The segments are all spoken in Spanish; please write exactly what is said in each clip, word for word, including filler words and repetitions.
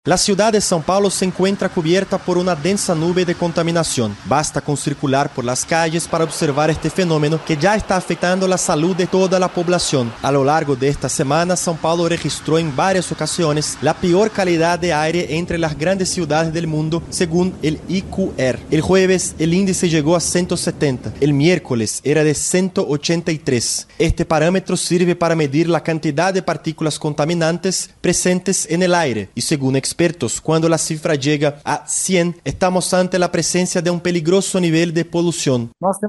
La ciudad de São Paulo se encuentra cubierta por una densa nube de contaminación. Basta con circular por las calles para observar este fenómeno que ya está afectando la salud de toda la población. A lo largo de esta semana, São Paulo registró en varias ocasiones la peor calidad de aire entre las grandes ciudades del mundo, según el I Q R. El jueves, el índice llegó a ciento setenta. El miércoles era de ciento ochenta y tres. Este parámetro sirve para medir la cantidad de partículas contaminantes presentes en el aire y, según expertos, cuando la cifra llega a cien, estamos ante la presencia de un peligroso nivel de polución.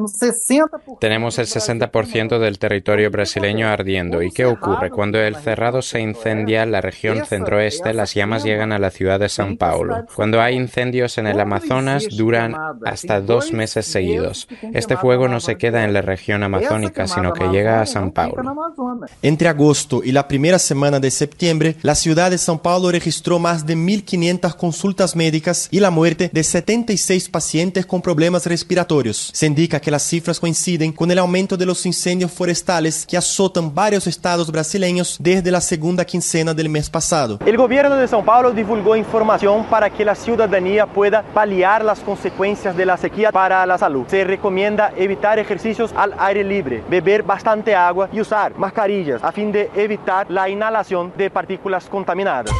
Tenemos el sesenta por ciento del territorio brasileño ardiendo. ¿Y qué ocurre? Cuando el Cerrado se incendia, la región centro-oeste, las llamas llegan a la ciudad de São Paulo. Cuando hay incendios en el Amazonas, duran hasta dos meses seguidos. Este fuego no se queda en la región amazónica, sino que llega a São Paulo. Entre agosto y la primera semana de septiembre, la ciudad de São Paulo registró más de mil quinientas consultas médicas y la muerte de setenta y seis pacientes con problemas respiratorios. Se indica que las cifras coinciden con el aumento de los incendios forestales que azotan varios estados brasileños desde la segunda quincena del mes pasado. El gobierno de São Paulo divulgó información para que la ciudadanía pueda paliar las consecuencias de la sequía para la salud. Se recomienda evitar ejercicios al aire libre, beber bastante agua y usar mascarillas a fin de evitar la inhalación de partículas contaminadas.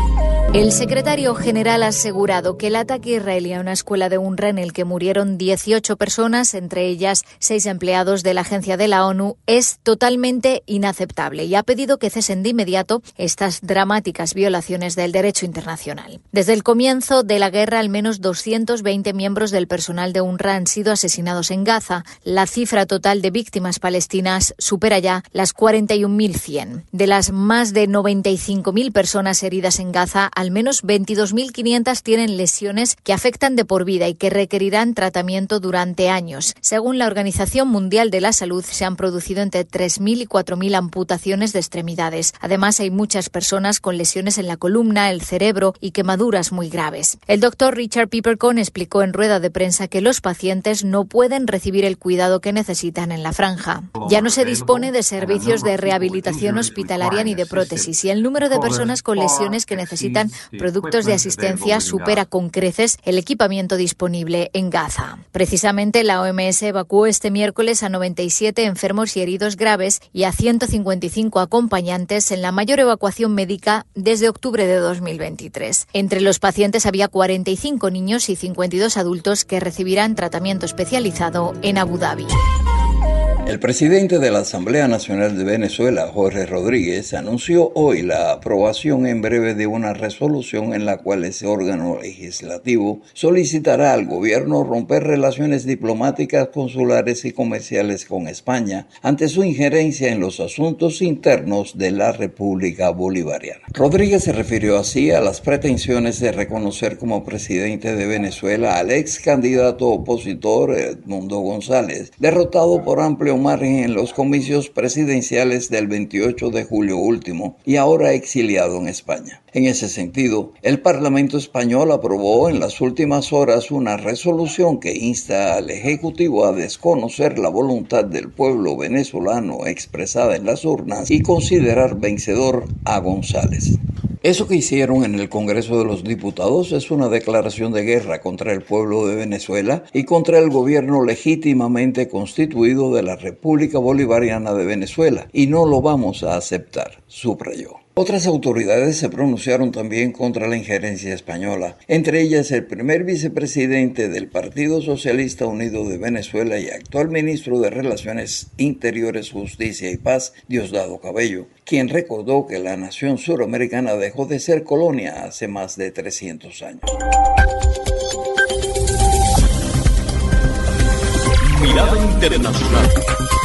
El secretario general ha asegurado que el ataque israelí a una escuela de UNRWA en el que murieron dieciocho personas, entre ellas seis empleados de la agencia de la ONU, es totalmente inaceptable y ha pedido que cesen de inmediato estas dramáticas violaciones del derecho internacional. Desde el comienzo de la guerra, al menos doscientos veinte miembros del personal de UNRWA han sido asesinados en Gaza. La cifra total de víctimas palestinas supera ya las cuarenta y un mil cien. De las más de noventa y cinco mil personas heridas en Gaza, al menos veintidós mil quinientas tienen lesiones que afectan de por vida y que requerirán tratamiento durante años. Según la Organización Mundial de la Salud, se han producido entre tres mil y cuatro mil amputaciones de extremidades. Además, hay muchas personas con lesiones en la columna, el cerebro y quemaduras muy graves. El doctor Richard Pippercorn explicó en rueda de prensa que los pacientes no pueden recibir el cuidado que necesitan en la franja. Ya no se dispone de servicios de rehabilitación hospitalaria ni de prótesis y el número de personas con lesiones que necesitan productos de asistencia supera con creces el equipamiento disponible en Gaza. Precisamente la O M S evacuó este miércoles a noventa y siete enfermos y heridos graves y a ciento cincuenta y cinco acompañantes en la mayor evacuación médica desde octubre de dos mil veintitrés. Entre los pacientes había cuarenta y cinco niños y cincuenta y dos adultos que recibirán tratamiento especializado en Abu Dhabi. El presidente de la Asamblea Nacional de Venezuela, Jorge Rodríguez, anunció hoy la aprobación en breve de una resolución en la cual ese órgano legislativo solicitará al gobierno romper relaciones diplomáticas, consulares y comerciales con España ante su injerencia en los asuntos internos de la República Bolivariana. Rodríguez se refirió así a las pretensiones de reconocer como presidente de Venezuela al ex candidato opositor Edmundo González, derrotado por amplio margen en los comicios presidenciales del veintiocho de julio último y ahora exiliado en España. En ese sentido, el Parlamento español aprobó en las últimas horas una resolución que insta al Ejecutivo a desconocer la voluntad del pueblo venezolano expresada en las urnas y considerar vencedor a González. Eso que hicieron en el Congreso de los Diputados es una declaración de guerra contra el pueblo de Venezuela y contra el gobierno legítimamente constituido de la República Bolivariana de Venezuela, y no lo vamos a aceptar, subrayó. Otras autoridades se pronunciaron también contra la injerencia española, entre ellas el primer vicepresidente del Partido Socialista Unido de Venezuela y actual ministro de Relaciones Interiores, Justicia y Paz, Diosdado Cabello, quien recordó que la nación suramericana dejó de ser colonia hace más de trescientos años. Mirada Internacional.